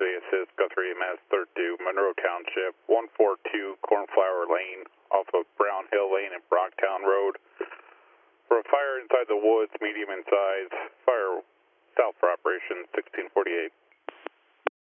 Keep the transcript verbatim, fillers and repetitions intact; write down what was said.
emergency assist, Guthrie E M S, third due, Monroe Township, one forty-two Cornflower Lane, off of Brown Hill Lane and Brocktown Road. For a fire inside the woods, medium in size, fire south for operation sixteen forty-eight.